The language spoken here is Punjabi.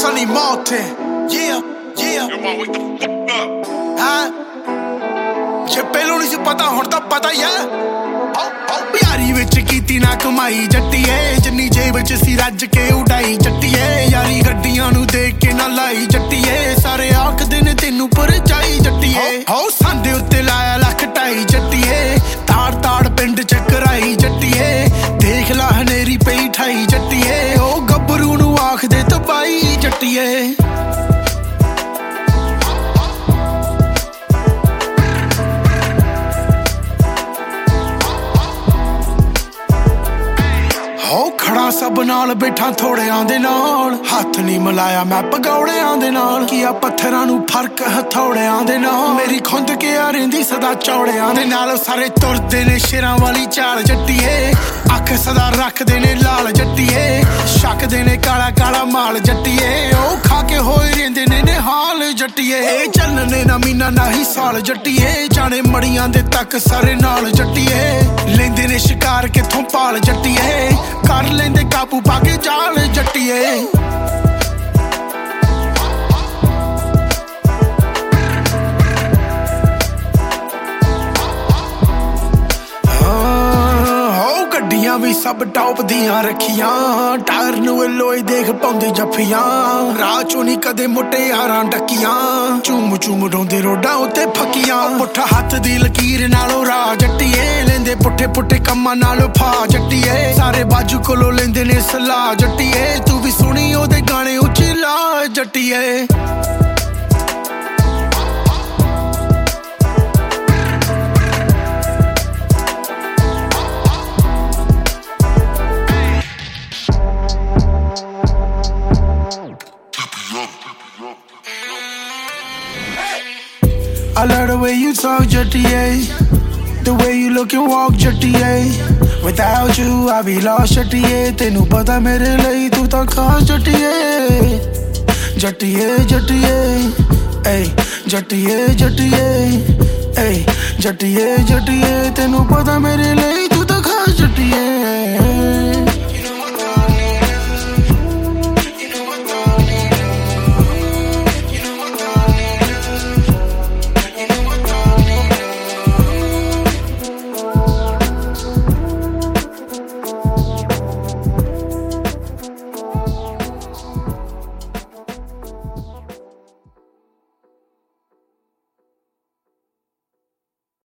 Sunny Martin, yeah, yeah. Yo, mom, wake the fuck up. ਹਾਂ ਜੇ ਪਹਿਲੋਂ ਨਹੀਂ ਸੀ ਪਤਾ ਹੁਣ ਤਾਂ ਪਤਾ ਹੀ ਹੈ ਯਾਰੀ ਵਿੱਚ ਕੀਤੀ ਨਾ ਕਮਾਈ ਜੱਟੀਏ ਜਿੰਨੀ ਜੇਬ ਵਿੱਚ ਸੀ ਰੱਜ ਕੇ ਉਡਾਈ ਜੱਟੀਏ ਯਾਰੀ ਗੱਡੀਆਂ ਨੂੰ ਦੇਖ ਕੇ ਨਾ ਲਾਈ ਜੱਟੀਏ ਸਾਰੇ ਆਖਦੇ ਨੇ ਤੈਨੂੰ ਪਰਚਾਈ ਜੱਟੀਏ ਹੋ ਸੰਦੇ ਉੱਤੇ ਲਾਇਆ ਲੱਖ ਢਾਈ ਜੱਟੀਏ ਤਾੜ ਤਾੜ ਪਿੰਡ ਚ ਕਰਾਈ ਜੱਟੀਏ ਦੇਖ ਲਾ ਹਨੇਰੀ ਪਈ ਠਾਈ ਜੱਟੀਏ ਉਹ ਗੱਭਰੂ ਨੂੰ ਆਖਦੇ ਤਬਾਈ ਜੱਟੀਏ ਖੜਾ ਸਭ ਨਾਲ ਬੈਠਾ ਥੋੜਿਆਂ ਦੇ ਨਾਲ ਹੱਥ ਨਹੀਂ ਮਿਲਾਇਆ ਮੈਂ ਪਗੌੜਿਆਂ ਦੇ ਨਾਲ ਕੀ ਆ ਪੱਥਰਾਂ ਨੂੰ ਫਰਕ ਹਥੌੜਿਆਂ ਦੇ ਨਾਲ ਮੇਰੀ ਖੁੰਦ ਕੇ ਆ ਰਹਿੰਦੀ ਸਦਾ ਚੌੜਿਆਂ ਦੇ ਨਾਲ ਸਾਰੇ ਤੁਰਦੇ ਨੇ ਸ਼ੇਰਾਂ ਵਾਲੀ ਚਾਲ ਜੱਟੀਏ ਅੱਖ ਸਦਾ ਰੱਖਦੇ ਨੇ ਲਾਲ ਜੱਟੀਏ ਛਕਦੇ ਨੇ ਕਾਲਾ ਕਾਲਾ ਮਾਲ ਜੱਟੀਏ ਉਹ ਖਾ ਕੇ ਹੋਏ ਰਹਿੰਦੇ ਨੇ ਨਿਹਾਲ ਜੱਟੀਏ ਇਹ ਚੱਲਣੇ ਨਾ ਮੀਨਾ ਨਾ ਹੀ ਸਾਲ ਜੱਟੀਏ ਜਾਣੇ ਮੜੀਆਂ ਦੇ ਤੱਕ ਸਾਰੇ ਨਾਲ ਜੱਟੀਏ ਲੈਂਦੇ ਨੇ ਸ਼ਿਕਾਰ ਕਿੱਥੋਂ ਪਾਲ ਜੱਟੀਏ ਕਰ ਲੈਂਦੇ ਕਾਬੂ ਪਾ ਕੇ ਜਾਲ ਜੱਟੀਏ ਗੱਡੀਆਂ ਵੀ ਸਭ ਟੌਪ ਦੀਆਂ ਰੱਖੀਆਂ ਟਾਇਰ ਨੂੰ ਲੋਏ ਦੇਖ ਪਾਉਂਦੇ ਜੱਫੀਆਂ ਰਾਹ ਚੋਂ ਨੀ ਕਦੇ ਮੁਟਿਆਰਾਂ ਡੱਕੀਆਂ ਚੂਮ ਚੂਮ ਡੋਂਦੇ ਰੋਡਾਂ ਉੱਤੇ ਫੱਕੀਆਂ ਪੁੱਠਾ ਹੱਥ ਦੀ ਲਕੀਰ ਨਾਲੋਂ ਰਾਹ ਜੱਟੀਏ ਲੈਂਦੇ ਪੁੱਠੇ ਪੁੱਠੇ ਕੰਮਾਂ ਨਾਲ ਫਾ ਜੱਟੀਏ ਸਾਰੇ ਬਾਜੂ ਕੋਲੋਂ ਲੈਂਦੇ ਨੇ ਸਲਾਹ ਜੱਟੀਏ ਤੂੰ ਵੀ ਸੁਣੀ ਉਹਦੇ ਗਾਣੇ ਉੱਚੀ ਲਾ ਜੱਟੀਏ I love the way you talk, Jattiye. The way you look and walk, Jattiye. Without you, I'd be lost, Jattiye. Tenu pata mere layi tu ta khaas, Jattiye. Jattiye, Jattiye. Ay, Jattiye, Jattiye. Ay, Jattiye, Jattiye. Tenu pata mere layi